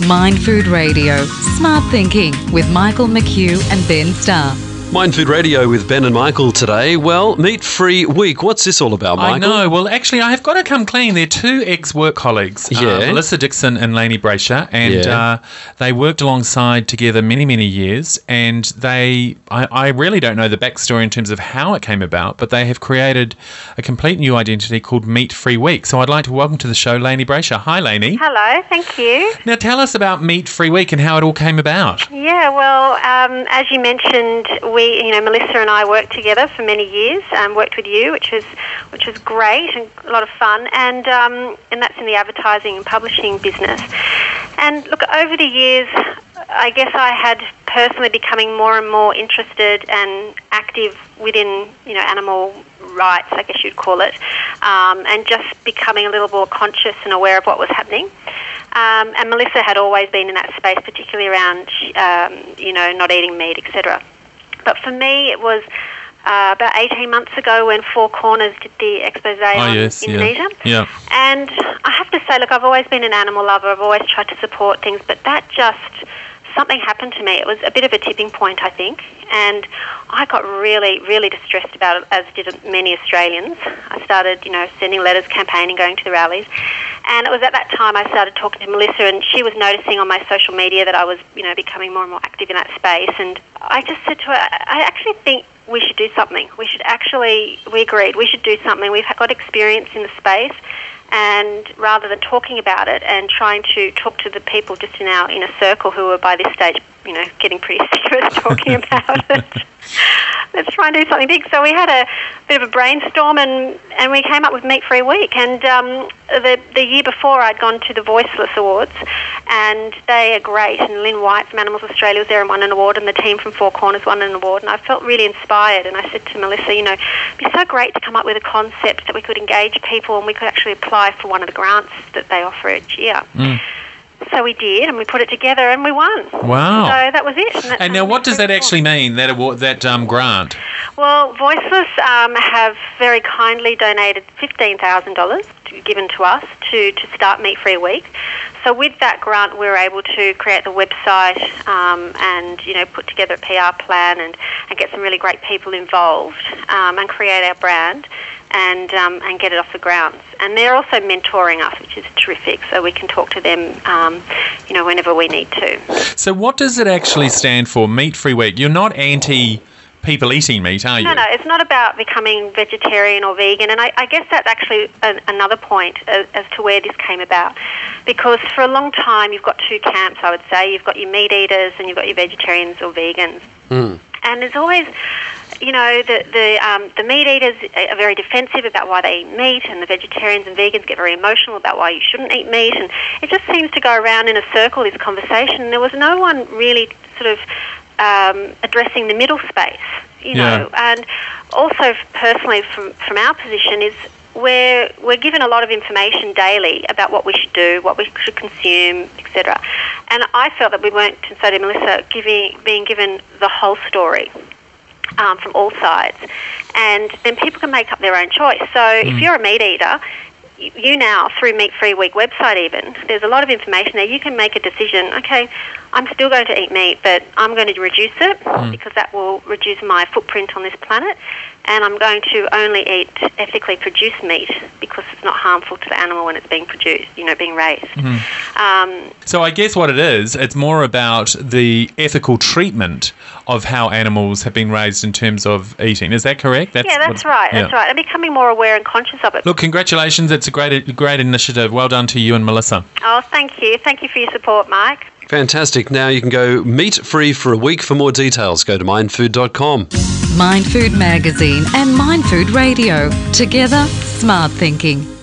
Mind Food Radio, Smart Thinking with Michael McHugh and Ben Starr. Mind Food Radio with Ben and Michael today. Well, Meat-Free Week. What's this all about, Michael? I know. Well, actually, I have got to come clean. They're two ex-work colleagues, Melissa Dixon and Lainey Brasher, and they worked alongside together many, many years, and I really don't know the backstory in terms of how it came about, but they have created a complete new identity called Meat-Free Week. So I'd like to welcome to the show Lainey Brasher. Hi, Lainey. Hello, thank you. Now, tell us about Meat-Free Week and how it all came about. Yeah, well, as you mentioned, Melissa and I worked together for many years, worked with you, which was great and a lot of fun, and that's in the advertising and publishing business. And look, over the years, I guess I had personally becoming more and more interested and active within, animal rights, I guess you'd call it, and just becoming a little more conscious and aware of what was happening. And Melissa had always been in that space, particularly around, not eating meat, etc. But for me, it was about 18 months ago when Four Corners did the expose on Indonesia. Yeah. And I have to say, look, I've always been an animal lover. I've always tried to support things, but something happened to me. It was a bit of a tipping point, I think, and I got really, really distressed about it, as did many Australians. I started, sending letters, campaigning, going to the rallies, and it was at that time I started talking to Melissa, and she was noticing on my social media that I was, becoming more and more active in that space, and I just said to her, I actually think we should do something. We agreed, we should do something. We've got experience in the space, and rather than talking about it and trying to talk to the people just in our inner circle who are by this stage, getting pretty sick of us talking about it, let's try and do something big. So we had a bit of a brainstorm and we came up with Meat-Free Week. And the year before, I'd gone to the Voiceless Awards, and they are great. And Lynn White from Animals Australia was there and won an award, and the team from Four Corners won an award. And I felt really inspired. And I said to Melissa, it'd be so great to come up with a concept that we could engage people and we could actually apply for one of the grants that they offer each year. So we did, and we put it together, and we won. Wow! So that was it. And now, what does that actually mean? That award, that grant? Well, Voiceless have very kindly donated $15,000 given to us to start Meat-Free Week. So with that grant, we were able to create the website and put together a PR plan and get some really great people involved and create our brand. And get it off the grounds. And they're also mentoring us, which is terrific, so we can talk to them, whenever we need to. So what does it actually stand for, Meat-Free Week? You're not anti-people eating meat, are you? No, it's not about becoming vegetarian or vegan, and I guess that's actually another point as to where this came about. Because for a long time, you've got two camps, I would say. You've got your meat eaters and you've got your vegetarians or vegans. And there's always... the meat eaters are very defensive about why they eat meat, and the vegetarians and vegans get very emotional about why you shouldn't eat meat, and it just seems to go around in a circle, this conversation. There was no one really sort of addressing the middle space, know. And also, personally, from our position is we're given a lot of information daily about what we should do, what we should consume, etc. And I felt that we weren't, and so did Melissa, being given the whole story. From all sides, and then people can make up their own choice. So if you're a meat eater, you now, through Meat-Free Week website even, there's a lot of information there. You can make a decision, okay, I'm still going to eat meat, but I'm going to reduce it because that will reduce my footprint on this planet, and I'm going to only eat ethically produced meat because it's not harmful to the animal when it's being produced, being raised. So I guess what it is, it's more about the ethical treatment of how animals have been raised in terms of eating. Is that correct? That's right. That's right. And becoming more aware and conscious of it. Look, congratulations. It's a great initiative. Well done to you and Melissa. Oh, thank you. Thank you for your support, Mike. Fantastic. Now you can go meat-free for a week. For more details, go to mindfood.com. Mind Food Magazine and Mind Food Radio. Together, smart thinking.